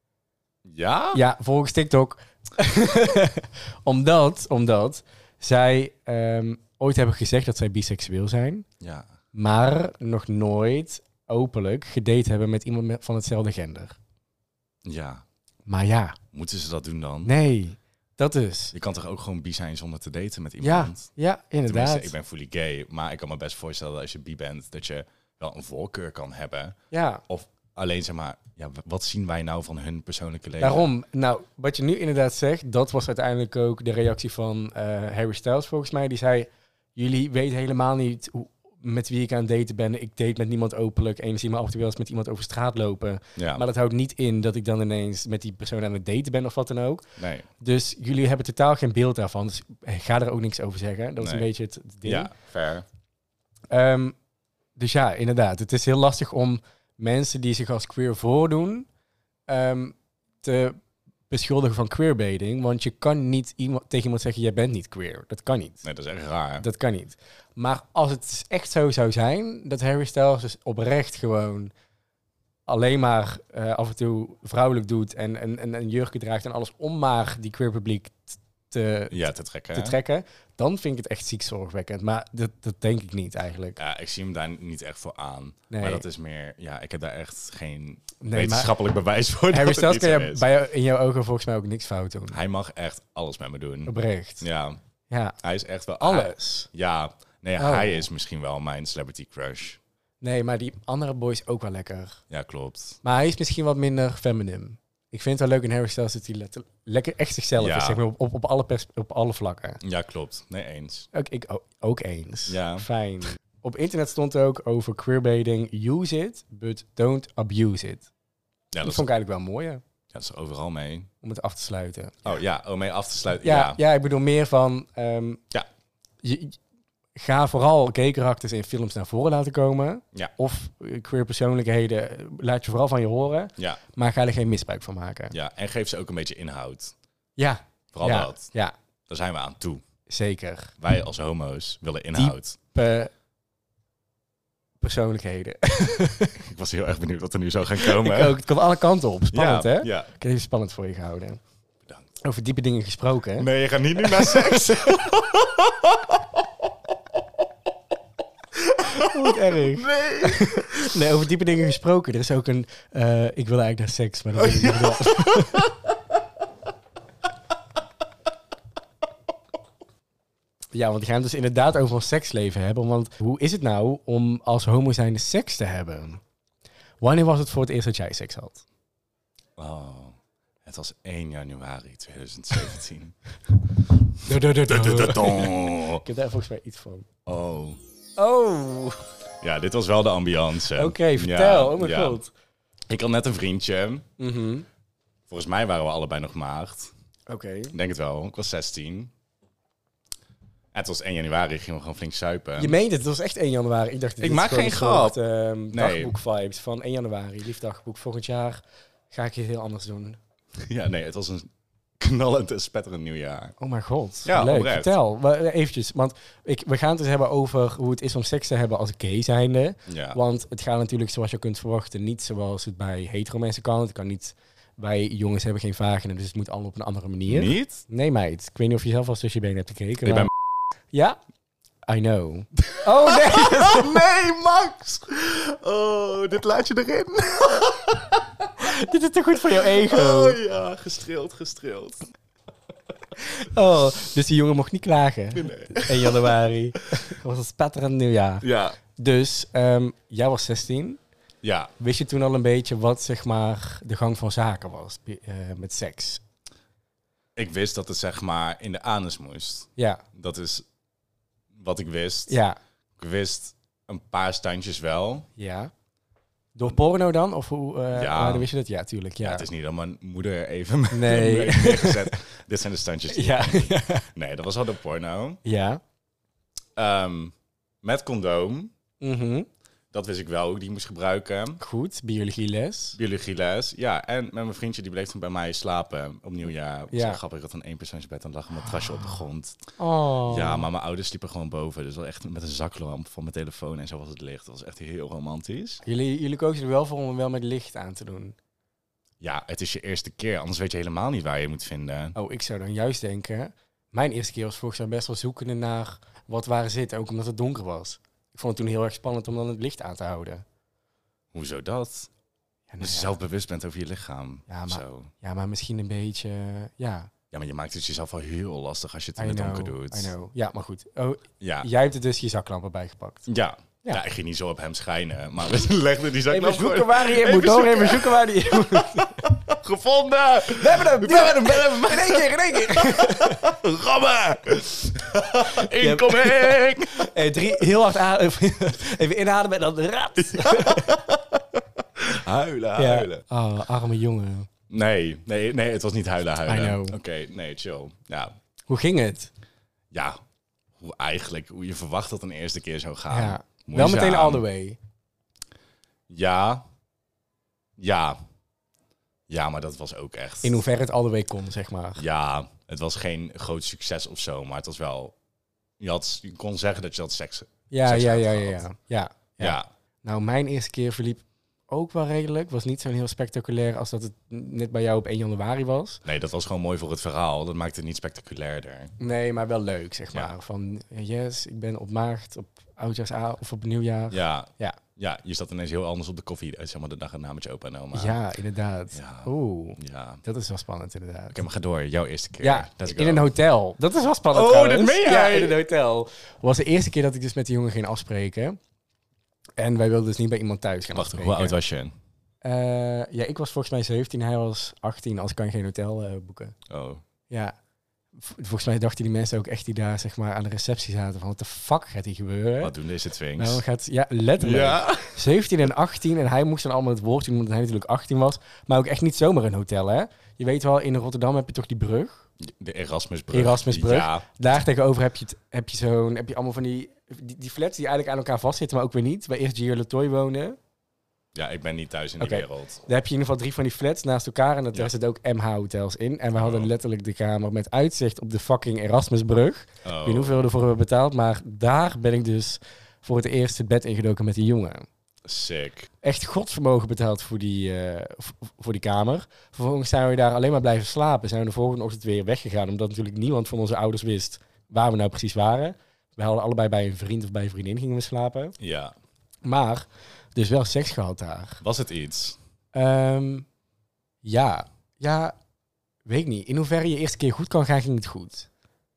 Ja? Ja, volgens TikTok. omdat, omdat zij um, ooit hebben gezegd dat zij biseksueel zijn. Ja. Maar nog nooit openlijk gedate hebben met iemand met, van hetzelfde gender. Ja. Maar ja, Moeten ze dat doen dan? nee, dat is. Je kan toch ook gewoon bi zijn zonder te daten met Ja, iemand? ja, inderdaad. Tenminste, ik ben fully gay, maar ik kan me best voorstellen dat als je bi bent, dat je wel een voorkeur kan hebben. Ja, Of alleen, zeg maar, ja, wat zien wij nou van hun persoonlijke leven? daarom. Nou, wat je nu inderdaad zegt, dat was uiteindelijk ook de reactie van uh, Harry Styles volgens mij. Die zei, jullie weten helemaal niet hoe, met wie ik aan het daten ben. Ik date met niemand openlijk. Eén zie maar af en toe wel eens met iemand over straat lopen. Ja. Maar dat houdt niet in dat ik dan ineens met die persoon aan het daten ben of wat dan ook. Nee. Dus jullie hebben totaal geen beeld daarvan. Dus ik ga er ook niks over zeggen. Dat is Nee. een beetje het, het ding. Ja, fair. Um, dus ja, inderdaad. Het is heel lastig om mensen die zich als queer voordoen um, te beschuldigen van queerbaiting. Want je kan niet iemand, tegen iemand zeggen, jij bent niet queer. Dat kan niet. Nee, dat is echt raar. Dat kan niet. Maar als het echt zo zou zijn, dat Harry Styles dus oprecht gewoon alleen maar uh, af en toe vrouwelijk doet en, en, en, en jurken draagt en alles om maar die queer publiek te, Ja, te trekken. te hè? trekken, dan vind ik het echt ziek zorgwekkend. Maar dat, dat denk ik niet eigenlijk. Ja, ik zie hem daar niet echt voor aan. Nee. Maar dat is meer... Ja, ik heb daar echt geen Nee, wetenschappelijk bewijs voor. Harry dat Styles het kan niet je zo is. bij jou, in jouw ogen volgens mij ook niks fout doen. Hij mag echt alles met me doen. Oprecht. Ja, Ja, hij is echt wel... alles. Ja, nee, Oh. hij is misschien wel mijn celebrity crush. Nee, maar die andere boys ook wel lekker. Ja, klopt. Maar hij is misschien wat minder feminine. Ik vind het wel leuk in Harry Styles dat hij let- lekker echt zichzelf Ja. is, zeg maar, op, op, op, alle pers- op alle vlakken. Ja, klopt. Nee, eens. Ook, ik ook, ook eens. Ja. Fijn. Op internet stond ook over queerbaiting, use it, but don't abuse it. Ja, dat dat, is, vond ik eigenlijk wel mooi, hè, ja, dat is er overal mee. om het af te sluiten. Oh ja, om mee af te sluiten. Ja, Ja, ja. ik bedoel meer van... Um, Ja. Je, je- ga vooral gay karakters in films naar voren laten komen. Ja. Of uh, queer persoonlijkheden, uh, laat je vooral van je horen. ja, Maar ga er geen misbruik van maken. ja. En geef ze ook een beetje inhoud. Ja, Vooral ja, dat. ja, Daar zijn we aan toe. zeker. Wij als homo's willen inhoud. Uh, persoonlijkheden. Ik was heel erg benieuwd wat er nu zou gaan komen. Ik ook. Het komt alle kanten op. Spannend, ja, hè? Ja. Ik heb even spannend voor je gehouden. Bedankt. Over diepe dingen gesproken, hè? Nee, je gaat niet nu naar seks. Wat erg. Nee. Nee, over diepe dingen gesproken. Er is ook een... Uh, ik wil eigenlijk naar seks, maar dat wil ik niet wel. Ja, want we gaan het dus inderdaad over ons seksleven hebben. Want hoe is het nou om als homo zijnde seks te hebben? Wanneer was het voor het eerst dat jij seks had? Oh, Het was één januari tweeduizend zeventien. Ik heb daar volgens mij iets van. Oh. Oh. Ja, dit was wel de ambiance. Oké, okay, vertel. Ja, oh mijn ja. god. Ik had net een vriendje. Mm-hmm. Volgens mij waren we allebei nog maagd. Oké. Okay. Ik denk het wel. Ik was zestien. En het was één januari. Gingen we gewoon flink suipen. Je meent het. Het was echt één januari. Ik dacht, dit ik is maak geen grap. Um, nee. Dagboek-vibes van één januari. Lief dagboek. Volgend jaar ga ik iets heel anders doen. Ja, nee. Het was een knallend en spetterend nieuwjaar. Oh mijn god. Ja, leuk. oprecht. Vertel. Eventjes. Want ik, we gaan het dus hebben over hoe het is om seks te hebben als gay zijnde. Ja. Want het gaat natuurlijk, zoals je kunt verwachten, niet zoals het bij hetero mensen kan. Het kan niet... Wij jongens hebben geen vagina, dus het moet allemaal op een andere manier. Niet? Nee, meid. Ik weet niet of je zelf al tussen je benen hebt gekeken. Ik maar... ben... Ja? I know. Oh, nee. Oh, nee, Max. Oh, dit laat je erin. Dit is te goed voor jouw ego. Oh ja, gestreeld, gestreeld. Oh, dus die jongen mocht niet klagen. Nee. één januari. Het was een spetterend nieuwjaar. Ja. Dus, um, jij was zestien. Ja. Wist je toen al een beetje wat, zeg maar, de gang van zaken was uh, met seks? Ik wist dat het, zeg maar, in de anus moest. Ja. Dat is wat ik wist. Ja. Ik wist een paar standjes wel. Ja. Door porno dan? Of hoe uh, ja. uh, wist je dat? Ja, tuurlijk. Ja. Ja, het is niet dat mijn moeder even nee. neergezet. Dit zijn de standjes. Die ja. Nee, dat was al de porno. Ja. Um, met condoom. Mm-hmm. Dat wist ik wel hoe ik die moest gebruiken. Goed, biologieles. Biologieles, ja. En met mijn vriendje, die bleef toen bij mij slapen op nieuwjaar. Ja. Zo grappig, ik had een eenpersoonsbed en lag een matrasje op de grond. Oh. Ja, maar mijn ouders sliepen gewoon boven. Dus wel echt met een zaklamp van mijn telefoon en zo was het licht. Dat was echt heel romantisch. Jullie, jullie kozen er wel voor om wel met licht aan te doen. Ja, het is je eerste keer. Anders weet je helemaal niet waar je je moet vinden. Oh, ik zou dan juist denken... Mijn eerste keer was volgens mij best wel zoekende naar wat waar zit. Ook omdat het donker was. Ik vond het toen heel erg spannend om dan het licht aan te houden. Hoezo dat? Ja, nou dus je ja. zelf bewust bent over je lichaam. Ja, maar, zo. ja, maar misschien een beetje... Ja, ja, maar je maakt het jezelf wel heel lastig als je het in I het know, donker doet. I know. Ja, maar goed. Oh, ja. Jij hebt er dus je zaklampen bij gepakt. Ja. Ja. Ja, ik ging niet zo op hem schijnen. Maar we legden die zaklamp... Even zoeken waar hij in moet. Door even zoeken waar hij in moet. Gevonden! We hebben hem! We hebben hem! We hebben hem! In één keer, in één keer! Rammen! Incoming! Hey, drie, heel hard ademen. Even inademen en dan rat. Huilen, huilen. Ja. Oh, arme jongen. Nee, nee, nee, het was niet huilen, huilen. I know. Oké, okay, nee, chill. Ja. Hoe ging het? Ja, hoe eigenlijk, hoe je verwacht dat een eerste keer zou gaan. Ja. Wel meteen all the way. Ja. Ja. Ja, maar dat was ook echt... In hoeverre het all the way kon, zeg maar. Ja, het was geen groot succes of zo, maar het was wel... Je, had, je kon zeggen dat je had seks... Ja, seks ja, had ja, ja, gehad. ja, ja. Ja. Nou, mijn eerste keer verliep ook wel redelijk. Was niet zo'n heel spectaculair als dat het net bij jou op één januari was. Nee, dat was gewoon mooi voor het verhaal. Dat maakte het niet spectaculairder. Nee, maar wel leuk, zeg maar. Ja. Van, yes, ik ben op maagd, op oudjaarsavond of op nieuwjaar. Ja. Ja. Ja, je zat ineens heel anders op de koffie. Zeg maar de dag erna met je opa en oma. Ja, inderdaad. Ja. Oeh, Ja. Oké, dat is wel spannend, inderdaad. maar ga door. Jouw eerste keer. Ja, Let's go. in een hotel. Dat is wel spannend Oh, trouwens. dit meen Ja, jij? in een hotel. Was de eerste keer dat ik dus met die jongen ging afspreken. En wij wilden dus niet bij iemand thuis gaan Wacht, afspreken. hoe oud was je? Uh, ja, ik was volgens mij zeventien, hij was achttien. Als kan je geen hotel uh, boeken. Oh. Ja. V- volgens mij dachten die mensen ook echt die daar zeg maar aan de receptie zaten van wat de fuck gaat hier gebeuren? Wat doen deze twinks? Nou, gaat, ja, letterlijk. Ja. zeventien en achttien en hij moest dan allemaal het woord doen omdat hij natuurlijk achttien was. Maar ook echt niet zomaar een hotel, hè? Je weet wel, in Rotterdam heb je toch die brug? De Erasmusbrug. Erasmusbrug. Ja. Daar tegenover heb je, het, heb je zo'n, heb je allemaal van die, die, die flats die eigenlijk aan elkaar vastzitten, maar ook weer niet. Waar eerst Gio Latoy woonde. Ja, ik ben niet thuis in die Oké. wereld. Daar heb je in ieder geval drie van die flats naast elkaar. En daar Ja. zitten ook M H-hotels in. En we hadden Oh. letterlijk de kamer met uitzicht op de fucking Erasmusbrug. Ik Oh. weet niet hoeveel we ervoor hebben betaald. Maar daar ben ik dus voor het eerst het bed ingedoken met die jongen. Sick. Echt godsvermogen betaald voor die, uh, v- voor die kamer. Vervolgens zijn we daar alleen maar blijven slapen. Zijn we de volgende ochtend weer weggegaan. Omdat natuurlijk niemand van onze ouders wist waar we nou precies waren. We hadden allebei bij een vriend of bij een vriendin gingen we slapen. Ja. Maar dus wel seks gehad daar. Was het iets? Um, ja. Ja, weet ik niet. In hoeverre je eerste keer goed kan gaan, ging het goed.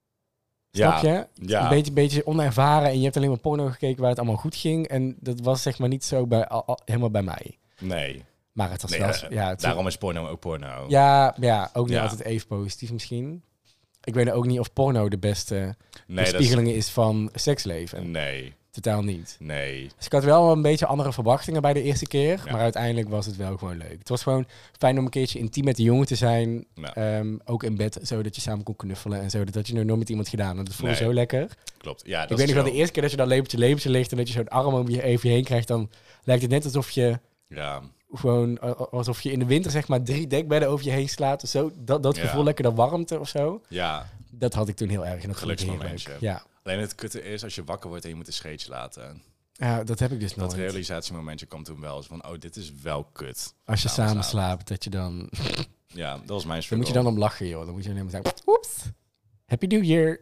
Snap Ja. je? Ja. Een beetje, beetje onervaren en je hebt alleen maar porno gekeken waar het allemaal goed ging. En dat was zeg maar niet zo bij, al, al- helemaal bij mij. Nee. Maar het was Nee, wel... uh, ja, het daarom is porno ook porno. Ja, ja ook niet Ja. altijd even positief misschien. Ik weet ook niet of porno de beste nee, bespiegeling is... is van seksleven. Nee, Totaal niet. nee. Dus ik had wel een beetje andere verwachtingen bij de eerste keer. Ja. Maar uiteindelijk was het wel gewoon leuk. Het was gewoon fijn om een keertje intiem met de jongen te zijn. Ja. Um, ook in bed, zodat je samen kon knuffelen. En zo, dat had je nog nooit met iemand gedaan. En dat voelde Nee. zo lekker. Klopt. Ja, dat Ik weet is nog wel, de chill. eerste keer dat je dan lepeltje lepeltje ligt... en dat je zo'n arm om je even je heen krijgt... dan lijkt het net alsof je... Ja, gewoon uh, alsof je in de winter zeg maar drie dekbedden over je heen slaat of zo. Dat, dat Ja. gevoel lekker de warmte of zo. ja. Dat had ik toen heel erg. En dat vond ik heel Geluksmomentje. leuk. Ja. Alleen het kutte is als je wakker wordt en je moet een scheetje laten. ja, dat heb ik dus Dat nooit. realisatiemomentje kwam toen wel eens van, oh, dit is wel kut. Als je Samen samen slapen. slaapt, dat je dan... Ja, dat was mijn Dan struggle. moet je dan om lachen, joh. Dan moet je alleen maar zeggen, oeps, Happy New Year.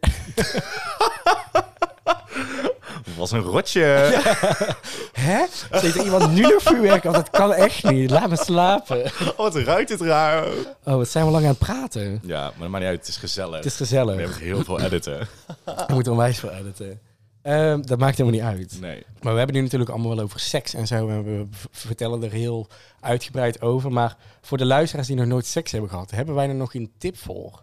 Het was een rotje. Hè? Zit er iemand nu nog vuurwerk? Want dat kan echt niet. Laat me slapen. Oh, wat ruikt het raar. Oh, wat zijn we lang aan het praten. Ja, maar dat maakt niet uit. Het is gezellig. Het is We gezellig. hebben heel veel editen. We moeten onwijs veel editen. Um, dat maakt helemaal niet uit. Nee. Maar we hebben nu natuurlijk allemaal wel over seks en zo. En we v- vertellen er heel uitgebreid over. Maar voor de luisteraars die nog nooit seks hebben gehad... hebben wij er nog een tip voor?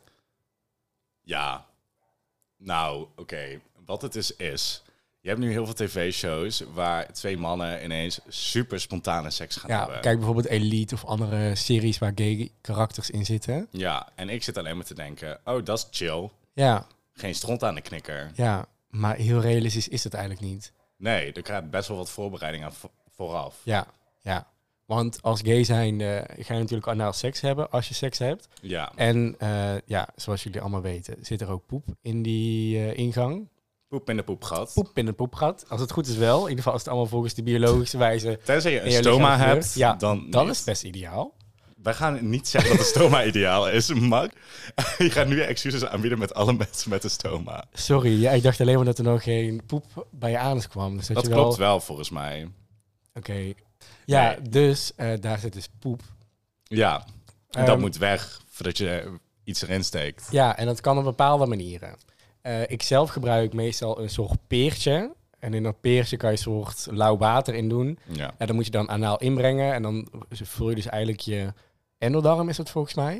Ja. Nou, oké. Okay. Wat het is, is... Je hebt nu heel veel tv-shows waar twee mannen ineens super spontane seks gaan Ja, hebben. kijk bijvoorbeeld Elite of andere series waar gay karakters in zitten. Ja, en ik zit alleen maar te denken... Oh, dat is chill. Ja, Geen stront aan de knikker. ja, maar heel realistisch is het eigenlijk niet. Nee, er krijgt best wel wat voorbereiding aan vo- vooraf. Ja, ja. Want als gay zijn uh, ga je natuurlijk anaal seks hebben als je seks hebt. Ja. En uh, ja, zoals jullie allemaal weten, zit er ook poep in die uh, ingang. Poep in de poepgat. Poep in het poepgat. Als het goed is wel. In ieder geval als het allemaal volgens de biologische wijze... Tenzij je in een je stoma lichaam hebt, gebeurt. Ja, dan, dan niet. is het best ideaal. Wij gaan niet zeggen dat de stoma ideaal is, maar je gaat nu excuses aanbieden met alle mensen met een stoma. Sorry, ja, ik dacht alleen maar dat er nog geen poep bij je anus kwam. Dus dat Dat je klopt wel... wel, volgens mij. Oké. Okay. Ja, Nee. dus uh, daar zit dus poep. Ja, en dat Um, moet weg voordat je iets erin steekt. Ja, en dat kan op bepaalde manieren. Uh, ik zelf gebruik meestal een soort peertje. En in dat peertje kan je een soort lauw water in doen. Ja. En dan moet je dan anaal inbrengen. En dan vul je dus eigenlijk je endeldarm, is dat volgens mij?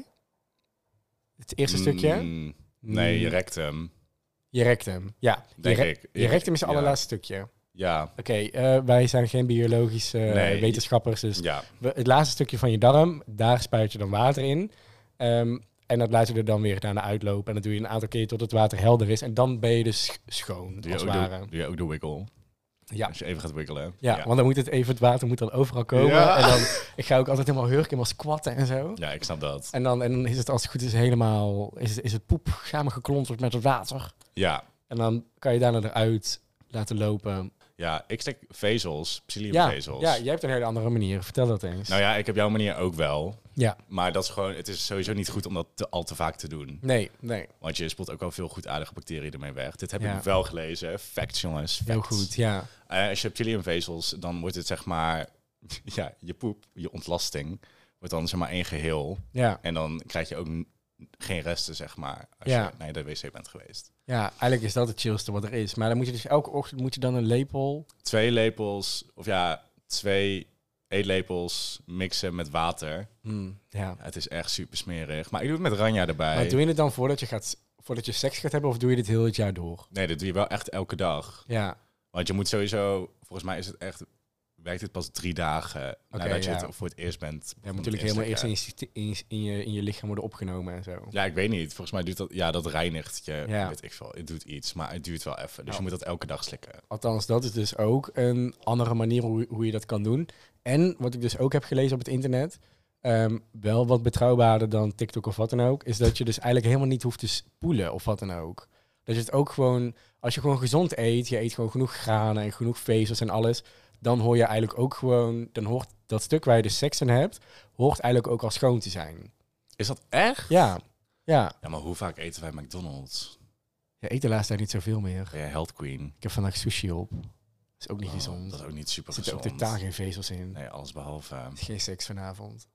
Het eerste stukje. Mm, nee, je rectum. Je rectum, ja. Denk je, re- ik. je rectum is het Ja. allerlaatste stukje. Ja, Oké, okay, uh, wij zijn geen biologische uh, Nee. wetenschappers. Dus ja. we, het laatste stukje van je darm, daar spuit je dan water in. Um, en dat laat je er dan weer naar uitlopen. En dat doe je een aantal keer tot het water helder is. En dan ben je dus sch- schoon, Doe je, als ook het ware. de, doe je ook de wiggle? Ja. Als je even gaat wiggelen. Ja, want dan moet het even, het water moet dan overal komen. Ja. En dan, ik ga ook altijd helemaal hurken, helemaal squatten en zo. Ja, ik snap dat. En dan, en dan is het als het goed is helemaal, is het, is het poep samengeklonterd met het water. Ja, En dan kan je daarna eruit laten lopen. ja, ik stek vezels, Ja, psylliumvezels. ja, jij hebt een hele andere manier. Vertel dat eens. Nou ja, ik heb jouw manier ook wel. Ja, Maar dat is gewoon, het is sowieso niet goed om dat te, al te vaak te doen. nee, nee. Want je spoelt ook al veel goedaardige bacteriën ermee weg. Dit heb Ja. ik wel gelezen. Facts, jongens. Heel Facts. goed, ja. Uh, als je hebt psylliumvezels, dan wordt het zeg maar... ja, je poep, je ontlasting, wordt dan zeg maar één geheel. Ja, En dan krijg je ook n- geen resten, zeg maar, als Ja. je naar de wc bent geweest. ja, eigenlijk is dat het chillste wat er is. Maar dan moet je dus elke ochtend moet je dan een lepel... Twee lepels, of ja, twee eetlepels mixen met water. Hmm, ja. Ja, het is echt super smerig. Maar ik doe het met Ranja erbij. Maar doe je het dan voordat je, gaat, voordat je seks gaat hebben of doe je dit heel het jaar door? Nee, dat doe je wel echt elke dag. Ja, Want je moet sowieso, volgens mij is het echt, werkt het pas drie dagen nadat je ja. het voor het eerst bent. ja moet van natuurlijk het helemaal eerst in insteken. je, in, in, je, in je lichaam worden opgenomen en zo. Ja, ik weet niet. Volgens mij duurt dat, ja, dat reinigt je, Ja. weet ik veel. Het doet iets, maar het duurt wel even. Dus Nou. je moet dat elke dag slikken. Althans, dat is dus ook een andere manier hoe, hoe je dat kan doen. En wat ik dus ook heb gelezen op het internet, um, wel wat betrouwbaarder dan TikTok of wat dan ook, is dat je dus eigenlijk helemaal niet hoeft te spoelen of wat dan ook. Dat je het ook gewoon, als je gewoon gezond eet, je eet gewoon genoeg granen en genoeg vezels en alles, dan hoor je eigenlijk ook gewoon, dan hoort dat stuk waar je de seks aan hebt, hoort eigenlijk ook al schoon te zijn. Is dat echt? Ja, ja. Ja, maar hoe vaak eten wij McDonald's? Je eet de laatste tijd niet zoveel meer. Ben jij Health Queen? Ik heb vandaag sushi op. Dat is ook niet Oh, gezond. dat is ook niet super Er zitten ook gezond. totaal geen vezels in. Nee, alles behalve. Geen seks vanavond.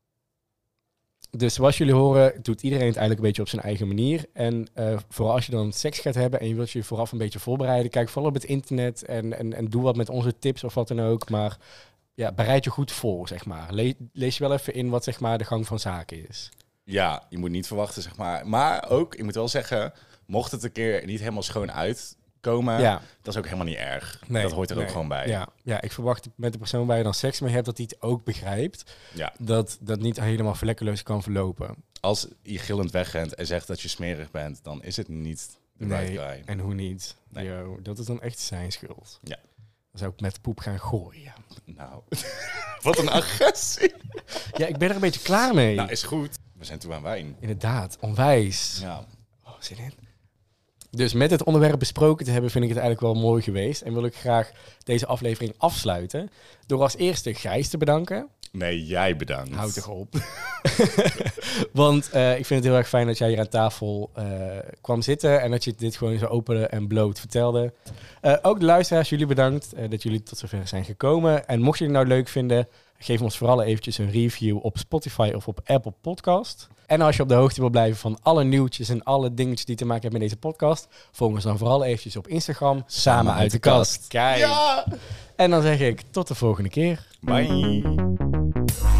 Dus zoals jullie horen, doet iedereen het eigenlijk een beetje op zijn eigen manier. En uh, vooral als je dan seks gaat hebben en je wilt je vooraf een beetje voorbereiden, kijk vooral op het internet en, en, en doe wat met onze tips of wat dan ook. Maar ja, bereid je goed voor, zeg maar. Le- lees je wel even in wat zeg maar de gang van zaken is. Ja, je moet niet verwachten, zeg maar. Maar ook, ik moet wel zeggen, mocht het een keer niet helemaal schoon uitkomen, Ja. dat is ook helemaal niet erg. Nee, dat hoort er nee. ook gewoon bij. Ja, ja, ik verwacht met de persoon waar je dan seks mee hebt, dat hij het ook begrijpt. Ja. Dat dat niet helemaal vlekkeloos kan verlopen. Als je gillend wegrent en zegt dat je smerig bent, dan is het niet de right Nee, guy. en hoe niet? Nee. Yo, dat is dan echt zijn schuld. Ja. Dan zou ik met poep gaan gooien. Nou, wat een agressie. Ja, ik ben er een beetje klaar mee. Nou, is goed. We zijn toe aan wijn. Inderdaad, onwijs. Ja. Oh, zin in. Dus met het onderwerp besproken te hebben, vind ik het eigenlijk wel mooi geweest. En wil ik graag deze aflevering afsluiten door als eerste Gijs te bedanken. Nee, jij bedankt. Houd toch op. Want uh, ik vind het heel erg fijn dat jij hier aan tafel uh, kwam zitten en dat je dit gewoon zo open en bloot vertelde. Uh, ook de luisteraars, jullie bedankt uh, dat jullie tot zover zijn gekomen. En mocht je het nou leuk vinden, geef ons vooral eventjes een review op Spotify of op Apple Podcast. En als je op de hoogte wil blijven van alle nieuwtjes en alle dingetjes die te maken hebben met deze podcast, volg ons dan vooral eventjes op Instagram. Samen uit de kast. Kijk. Ja! En dan zeg ik tot de volgende keer. Bye.